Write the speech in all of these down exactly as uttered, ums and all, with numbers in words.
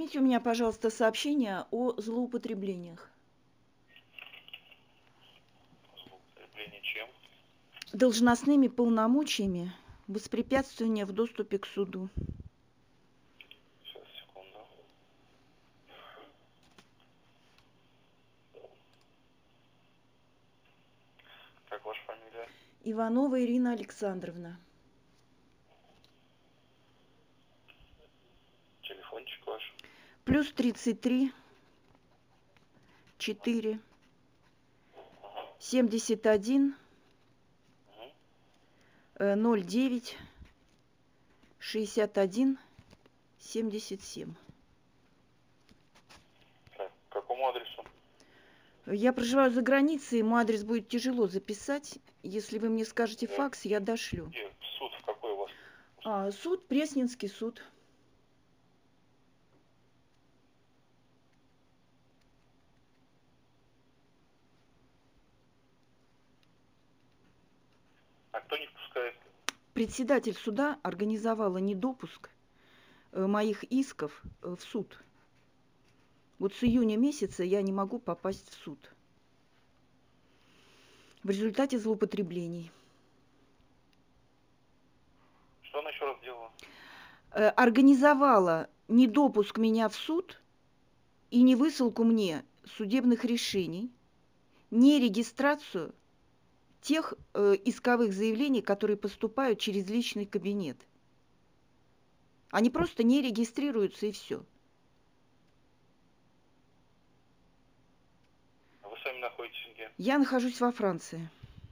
Примите у меня, пожалуйста, сообщение о злоупотреблениях. Злоупотребление чем? Должностными полномочиями воспрепятствование в доступе к суду. Сейчас, секунду. Как ваша фамилия? Иванова Ирина Александровна. Телефончик ваш? Плюс тридцать три, четыре, семьдесят один, ноль девять, шестьдесят один, семьдесят семь. Так, к какому адресу? Я проживаю за границей, ему адрес будет тяжело записать. Если вы мне скажете Да. факс, я дошлю. Где? Суд в какой у вас? А, суд, Пресненский суд. А кто не впускает? Председатель суда организовала недопуск э, моих исков э, в суд. Вот с июня месяца я не могу попасть в суд. В результате злоупотреблений. Что она еще раз делала? Э, организовала недопуск меня в суд и невысылку мне судебных решений, не регистрацию тех э, исковых заявлений, которые поступают через личный кабинет. Они просто не регистрируются и все. А вы сами находитесь где? Я нахожусь во Франции.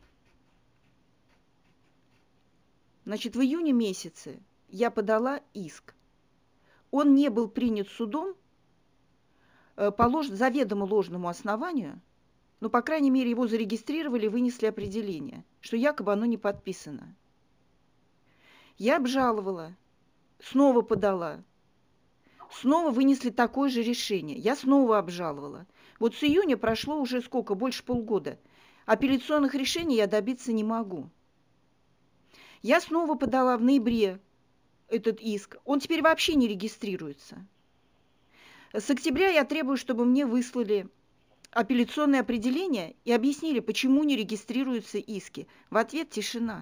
Значит, в июне месяце я подала иск. Он не был принят судом э, по лож... заведомо ложному основанию, но, по крайней мере, его зарегистрировали, вынесли определение, что якобы оно не подписано. Я обжаловала, снова подала, снова вынесли такое же решение. Я снова обжаловала. Вот с июня прошло уже сколько? Больше полгода. Апелляционных решений я добиться не могу. Я снова подала в ноябре этот иск. Он теперь вообще не регистрируется. С октября я требую, чтобы мне выслали апелляционное определение и объяснили, почему не регистрируются иски. В ответ тишина.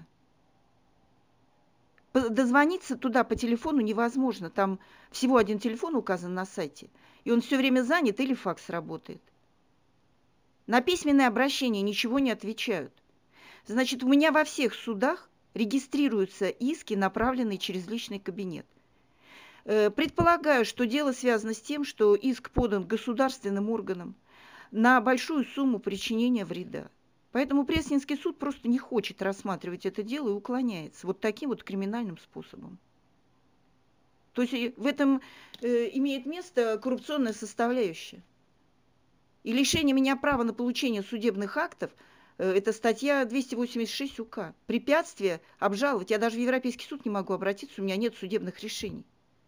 Дозвониться туда по телефону невозможно. Там всего один телефон указан на сайте, и он все время занят или факс работает. На письменное обращение ничего не отвечают. Значит, у меня во всех судах регистрируются иски, направленные через личный кабинет. Предполагаю, что дело связано с тем, что иск подан государственным органом на большую сумму причинения вреда. Поэтому Пресненский суд просто не хочет рассматривать это дело и уклоняется вот таким вот криминальным способом. То есть в этом э, имеет место коррупционная составляющая. И лишение меня права на получение судебных актов э, это статья двести восемьдесят шесть УК. Препятствие обжаловать. Я даже в Европейский суд не могу обратиться, у меня нет судебных решений.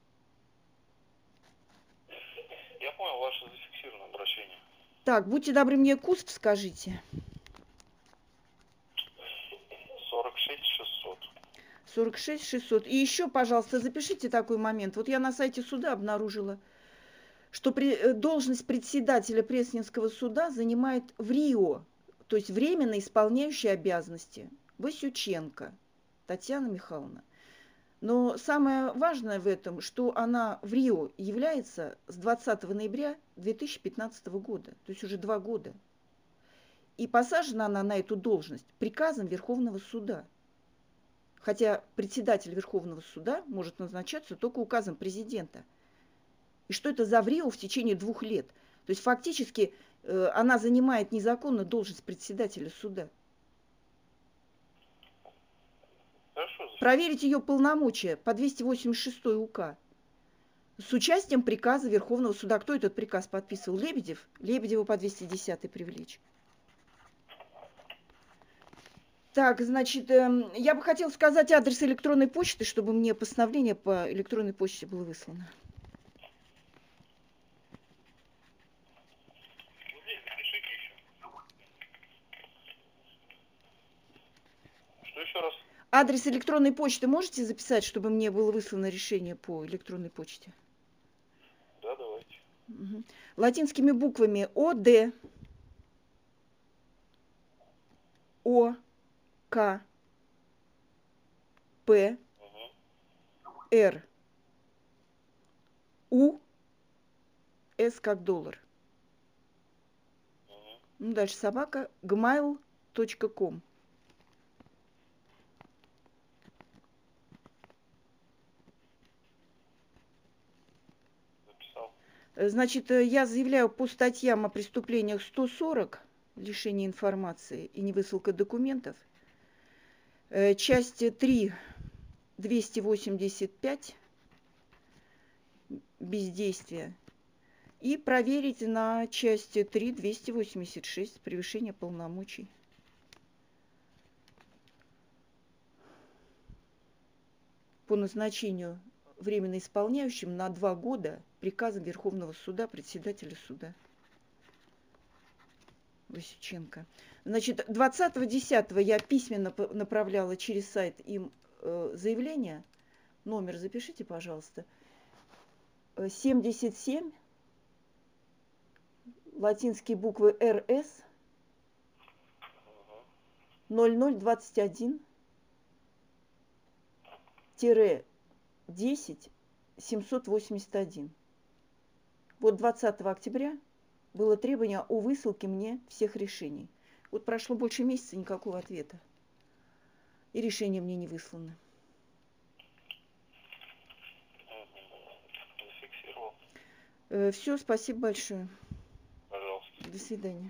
Я понял, ваше зафиксировано обращение. Так, будьте добры, мне КУСП скажите. сорок шесть шестьсот. сорок шесть шестьсот. И еще, пожалуйста, запишите такой момент. Вот я на сайте суда обнаружила, что при, должность председателя Пресненского суда занимает в РИО, то есть временно исполняющая обязанности, Васюченко Татьяна Михайловна. Но самое важное в этом, что она в РИО является с двадцатого ноября две тысячи пятнадцатого года, то есть уже два года. И посажена она на эту должность приказом Верховного суда. Хотя председатель Верховного суда может назначаться только указом президента. И что это за врио в течение двух лет? То есть фактически э, она занимает незаконно должность председателя суда. Хорошо. Проверить ее полномочия по двести восемьдесят шестой УК. С участием приказа Верховного суда. Кто этот приказ подписывал? Лебедев? Лебедева по двести десятой привлечь. Так, значит, э, я бы хотела сказать адрес электронной почты, чтобы мне постановление по электронной почте было выслано. Что еще раз? Адрес электронной почты можете записать, чтобы мне было выслано решение по электронной почте? Да, давай. Мгм. Латинскими буквами О Д, О, К, П, Угу. Р, У, С как доллар. Угу. Ну, дальше собака gmail точка ком. Записал. Значит, э, я заявляю по статьям о преступлениях сто сорок, лишение информации и невысылка документов, э, часть три, двести восемьдесят пять, бездействие, и проверить на части три, двести восемьдесят шесть, превышение полномочий. По назначению временно исполняющим на два года приказом Верховного суда, председателя суда Васюченко. Значит, двадцатого десятого я письменно направляла через сайт им э, заявление. Номер запишите, пожалуйста. семьдесят семь, латинские буквы Р С, ноль ноль двадцать один, десять, семьсот восемьдесят один. Вот двадцатого октября было требование о высылке мне всех решений. Вот прошло больше месяца, никакого ответа. И решения мне не высланы. Зафиксировал. Все, спасибо большое. Пожалуйста. До свидания.